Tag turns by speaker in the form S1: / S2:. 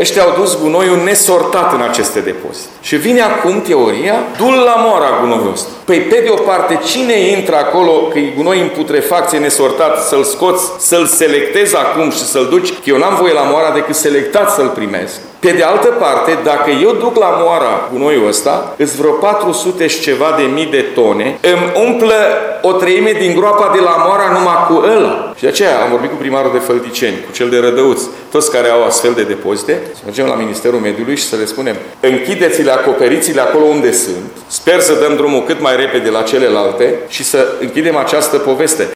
S1: ăștia au dus gunoiul nesortat în aceste depozite. Și vine acum teoria, du-l la moara gunoiul ăsta. Păi pe de o parte, cine intră acolo, că e gunoi în putrefacție nesortat, să-l scoți, să-l selectezi acum și să-l duci, că eu n-am voie la moara decât selectat să-l primesc. Pe de altă parte, dacă eu duc la moara gunoiul ăsta, îți vreo 400 și ceva de mii de tone, îmi umplă o treime din groapa de la moara numai cu ăla. Și de aceea am vorbit cu primarul de Fălticeni, cu cel de Rădăuți, toți care au astfel de depozite, să mergem la Ministerul Mediului și să le spunem, închideți-le, acoperiți-le acolo unde sunt, sper să dăm drumul cât mai repede la celelalte și să închidem această poveste.